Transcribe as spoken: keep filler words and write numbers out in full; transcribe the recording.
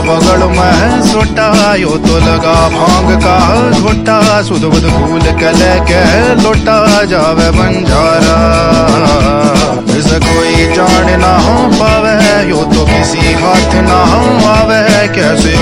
बगल में सोटा यो तो लगा भांग का घोटा सुध बुध फूल के लेके लोटा जावे बंजारा इसे कोई जान ना हो पावे यो तो किसी हाथ ना आवे कैसे